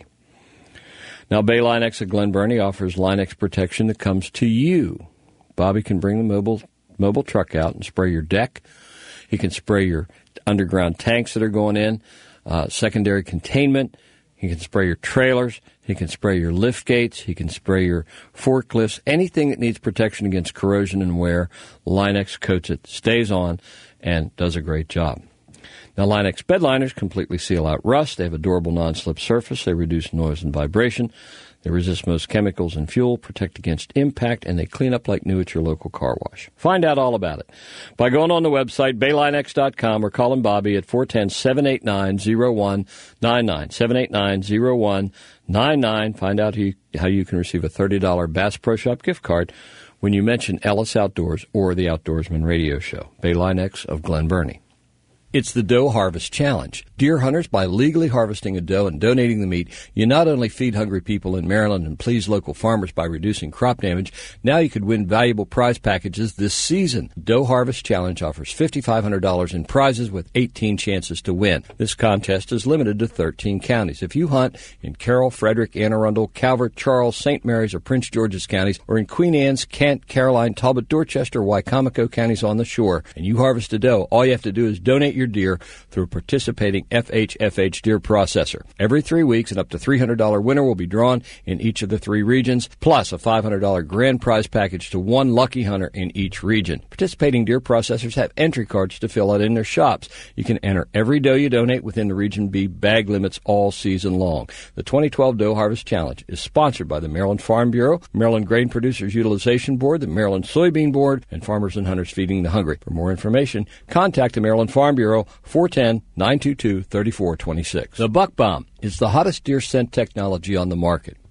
Now, Bay Line-X at Glen Burnie offers Line-X protection that comes to you. Bobby can bring the mobile mobile truck out and spray your deck. He can spray your underground tanks that are going in, uh, secondary containment. He can spray your trailers. He can spray your lift gates. He can spray your forklifts. Anything that needs protection against corrosion and wear, Line-X coats it, stays on, and does a great job. Now, Line-X bedliners completely seal out rust. They have a durable non-slip surface. They reduce noise and vibration. They resist most chemicals and fuel, protect against impact, and they clean up like new at your local car wash. Find out all about it by going on the website, bay line x dot com, or calling Bobby at four one zero, seven eight nine, zero one nine nine, seven eight nine, zero one nine nine. Find out how you, how you can receive a thirty dollars Bass Pro Shop gift card when you mention Ellis Outdoors or the Outdoorsman Radio Show. Bay Line-X of Glen Burnie. It's the Doe Harvest Challenge. Deer hunters, by legally harvesting a doe and donating the meat, you not only feed hungry people in Maryland and please local farmers by reducing crop damage, now you could win valuable prize packages this season. Doe Harvest Challenge offers five thousand five hundred dollars in prizes with eighteen chances to win. This contest is limited to thirteen counties. If you hunt in Carroll, Frederick, Anne Arundel, Calvert, Charles, Saint Mary's, or Prince George's counties, or in Queen Anne's, Kent, Caroline, Talbot, Dorchester, Wycomico counties on the shore, and you harvest a doe, all you have to do is donate your deer through a participating F H F H deer processor. Every three weeks, an up to three hundred dollars winner will be drawn in each of the three regions, plus a five hundred dollars grand prize package to one lucky hunter in each region. Participating deer processors have entry cards to fill out in their shops. You can enter every doe you donate within the Region B bag limits all season long. The twenty twelve Doe Harvest Challenge is sponsored by the Maryland Farm Bureau, Maryland Grain Producers Utilization Board, the Maryland Soybean Board, and Farmers and Hunters Feeding the Hungry. For more information, contact the Maryland Farm Bureau, four one zero, nine two two, three four two six. The Buck Bomb is the hottest deer scent technology on the market.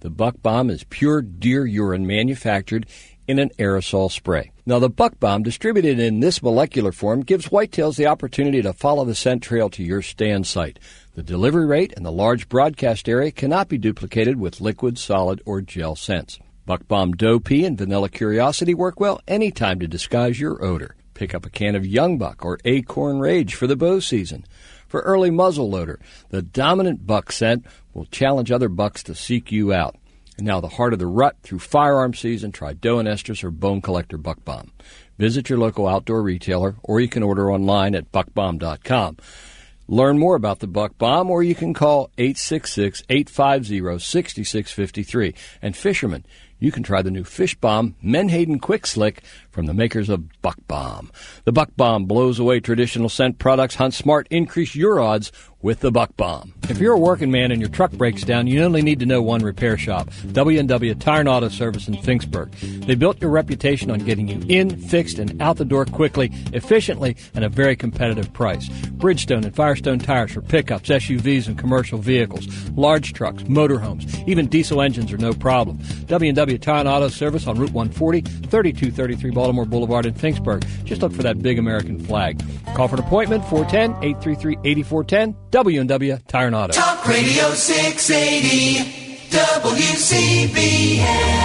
The Buck Bomb is pure deer urine manufactured in an aerosol spray. Now, the Buck Bomb, distributed in this molecular form, gives whitetails the opportunity to follow the scent trail to your stand site. The delivery rate and the large broadcast area cannot be duplicated with liquid, solid, or gel scents. Buck Bomb Doe Pea and Vanilla Curiosity work well anytime to disguise your odor. Pick up a can of Young Buck or Acorn Rage for the bow season. For early muzzleloader, the dominant buck scent will challenge other bucks to seek you out. And now the heart of the rut through firearm season, try Doe and Estrus or Bone Collector Buck Bomb. Visit your local outdoor retailer, or you can order online at buck bomb dot com. Learn more about the Buck Bomb, or you can call eight six six, eight five zero, six six five three. And fishermen, you can try the new Fish Bomb Menhaden Quick Slick from the makers of Buck Bomb. The Buck Bomb blows away traditional scent products. Hunt smart, increase your odds with the Buck Bomb. If you're a working man and your truck breaks down, you only need to know one repair shop, W and W Tire and Auto Service in Finksburg. They built your reputation on getting you in, fixed, and out the door quickly, efficiently, and a very competitive price. Bridgestone and Firestone tires for pickups, S U Vs, and commercial vehicles, large trucks, motorhomes, even diesel engines are no problem. W and W Tire and Auto Service on Route one forty, thirty-two thirty-three Baltimore Boulevard in Finksburg. Just look for that big American flag. Call for an appointment, four one zero, eight three three, eight four one zero. W and W Tire and Auto. Talk Radio six eighty W C B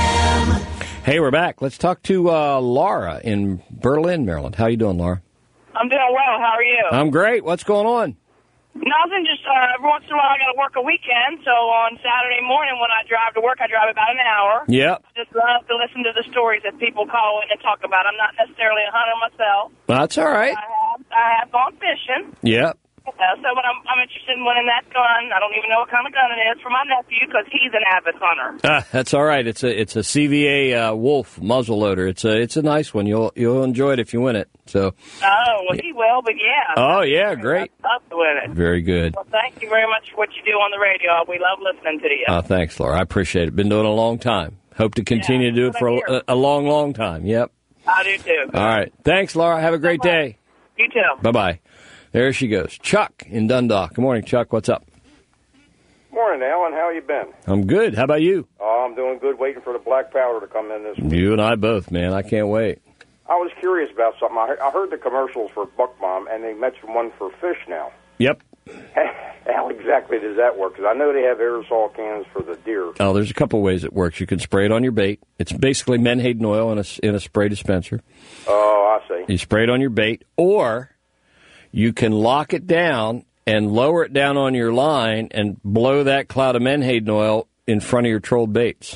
M. Hey, we're back. Let's talk to uh, Laura in Berlin, Maryland. How you doing, Laura? I'm doing well. How are you? I'm great. What's going on? Nothing. Just uh, every once in a while I got to work a weekend. So on Saturday morning when I drive to work, I drive about an hour. Yep. I just love to listen to the stories that people call in and talk about. I'm not necessarily a hunter myself. That's all right. I have, I have gone fishing. Yep. Uh, so but I'm, I'm interested in winning that gun. I don't even know what kind of gun it is for my nephew because he's an avid hunter. Ah, that's all right. It's a it's a C V A uh, Wolf muzzleloader. It's a it's a nice one. You'll you'll enjoy it if you win it. So. Oh well, he will. But yeah. Oh yeah, great. I'd love to win it. Very good. Well, thank you very much for what you do on the radio. We love listening to you. Oh, thanks, Laura. I appreciate it. Been doing it a long time. Hope to continue Yeah, to do it for a, a long, long time. Yep. I do too. All right. Thanks, Laura. Have a great day. You too. Bye bye. There she goes. Chuck in Dundalk. Good morning, Chuck. What's up? Morning, Alan. How you been? I'm good. How about you? Oh, I'm doing good. Waiting for the black powder to come in this week. You and I both, man. I can't wait. I was curious about something. I heard, I heard the commercials for Buck Bomb, and they mentioned one for fish now. Yep. How exactly does that work? Because I know they have aerosol cans for the deer. Oh, there's a couple ways it works. You can spray it on your bait. It's basically Menhaden oil in a, in a spray dispenser. Oh, I see. You spray it on your bait, or you can lock it down and lower it down on your line and blow that cloud of Menhaden oil in front of your trolled baits.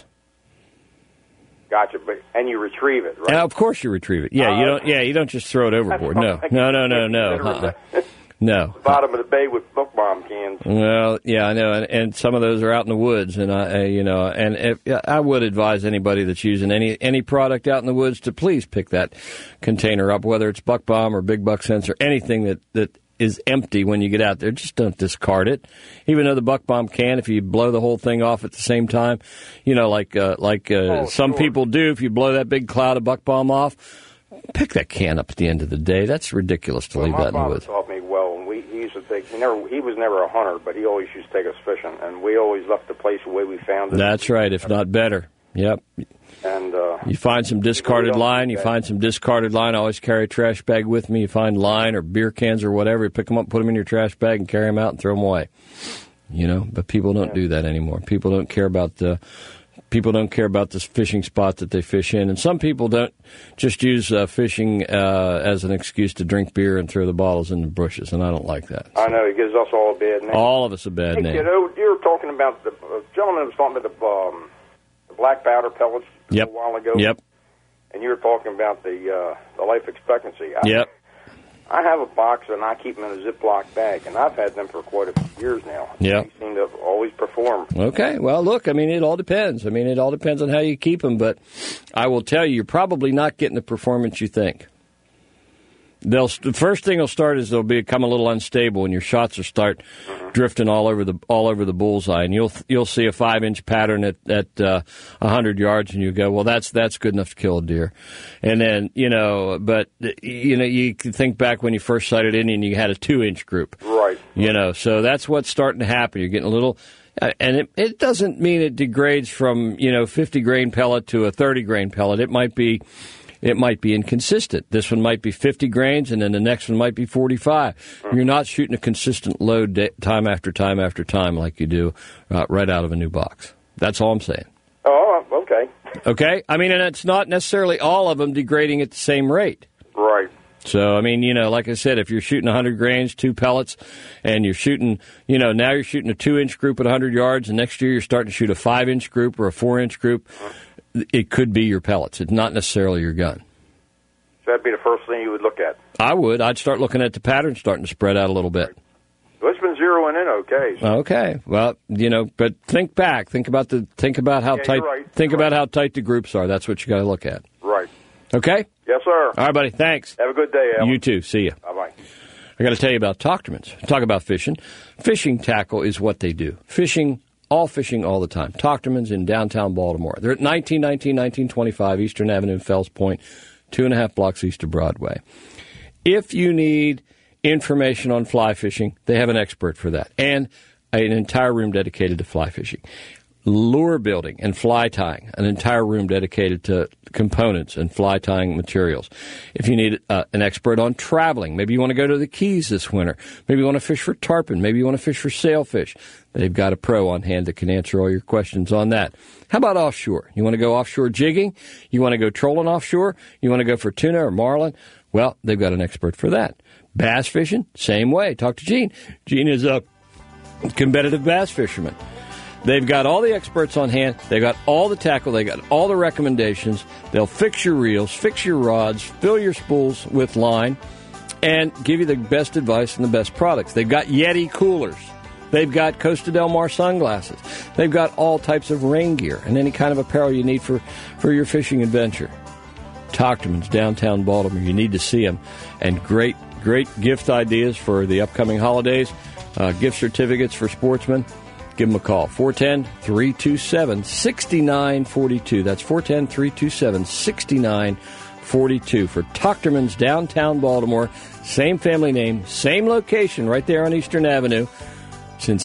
Gotcha, but and you retrieve it, right? Now, of course you retrieve it. Yeah, uh, you don't. Yeah, you don't just throw it overboard. No, no, no, no, no. Uh-uh. No. The bottom of the bay with Buck Bomb cans. Well, yeah, I know, and, and some of those are out in the woods, and I, uh, you know, and if, I would advise anybody that's using any any product out in the woods to please pick that container up, whether it's Buck Bomb or Big Buck Sense or anything that that is empty when you get out there. Just don't discard it. Even though the Buck Bomb can, if you blow the whole thing off at the same time, you know, like uh, like uh, oh, some sure. people do, if you blow that big cloud of Buck Bomb off, pick that can up at the end of the day. That's ridiculous to well, leave my that in the father woods. taught me well, and we he used to take. He never. He was never a hunter, but he always used to take us fishing, and we always left the place the way we found it. That's right, if not better. Yep. And uh, you find some discarded line. You find some discarded line. I always carry a trash bag with me. You find line or beer cans or whatever. You pick them up, put them in your trash bag, and carry them out and throw them away. You know, but people don't do that anymore. People don't care about the. People don't care about this fishing spot that they fish in, and some people don't just use uh, fishing uh, as an excuse to drink beer and throw the bottles in the bushes, and I don't like that. I know it gives us all a bad name. All of us a bad hey, name. You know, you were talking about the uh, gentleman was talking about the, um, the black powder pellets yep. a while ago. Yep. And you were talking about the uh, the life expectancy. I, yep. I have a box and I keep them in a Ziploc bag, and I've had them for quite a few years now. Yeah. They seem to always perform. Okay. Well, look, I mean, it all depends. I mean, it all depends on how you keep them, but I will tell you, you're probably not getting the performance you think. They'll the first thing they'll start is they'll become a little unstable, and your shots will start mm-hmm. drifting all over the all over the bullseye, and you'll you'll see a five inch pattern at at uh, a hundred yards, and you go, well, that's that's good enough to kill a deer, and then you know, but you know, you can think back when you first sighted Indian, you had a two inch group, right? You know, so that's what's starting to happen. You're getting a little. Uh, and it, it doesn't mean it degrades from, you know, fifty grain pellet to a thirty grain pellet. It might be it might be inconsistent. This one might be fifty grains, and then the next one might be forty-five. Mm-hmm. You're not shooting a consistent load day, time after time after time like you do uh, right out of a new box. That's all I'm saying. Oh, okay. Okay? I mean, and it's not necessarily all of them degrading at the same rate. Right. So, I mean, you know, like I said, if you're shooting one hundred grains, two pellets, and you're shooting, you know, now you're shooting a two-inch group at one hundred yards, and next year you're starting to shoot a five-inch group or a four-inch group, it could be your pellets. It's not necessarily your gun. So that'd be the first thing you would look at? I would. I'd start looking at the pattern starting to spread out a little bit. Well, it's been zeroing in okay. So. Okay. Well, you know, but think back. Think about the. Think about how yeah, tight. You're right. Think you're about right. how tight the groups are. That's what you got to look at. Right. Okay. Yes, sir. All right, buddy. Thanks. Have a good day, Alan. You too. See you. Bye-bye. I got to tell you about Tachtermans. Talk about fishing. Fishing tackle is what they do. Fishing, all fishing, all the time. Tachtermans in downtown Baltimore. They're at nineteen nineteen, nineteen twenty-five Eastern Avenue in Fells Point, two and a half blocks east of Broadway. If you need information on fly fishing, they have an expert for that, and an entire room dedicated to fly fishing. Lure building and fly tying, an entire room dedicated to components and fly tying materials. If you need uh, an expert on traveling, maybe you want to go to the Keys this winter, maybe you want to fish for tarpon, maybe you want to fish for sailfish, they've got a pro on hand that can answer all your questions on that. How about offshore? You want to go offshore jigging? You want to go trolling offshore? You want to go for tuna or marlin? Well, they've got an expert for that. Bass fishing, same way. Talk to Gene. Gene is a competitive bass fisherman. They've got all the experts on hand. They've got all the tackle. They've got all the recommendations. They'll fix your reels, fix your rods, fill your spools with line, and give you the best advice and the best products. They've got Yeti coolers. They've got Costa Del Mar sunglasses. They've got all types of rain gear and any kind of apparel you need for, for your fishing adventure. Tachtermans, downtown Baltimore. You need to see them. And great, great gift ideas for the upcoming holidays. Uh, gift certificates for sportsmen. Give them a call, four one zero, three two seven, six nine four two. That's four one zero, three two seven, six nine four two for Tachtermans, downtown Baltimore. Same family name, same location, right there on Eastern Avenue. Since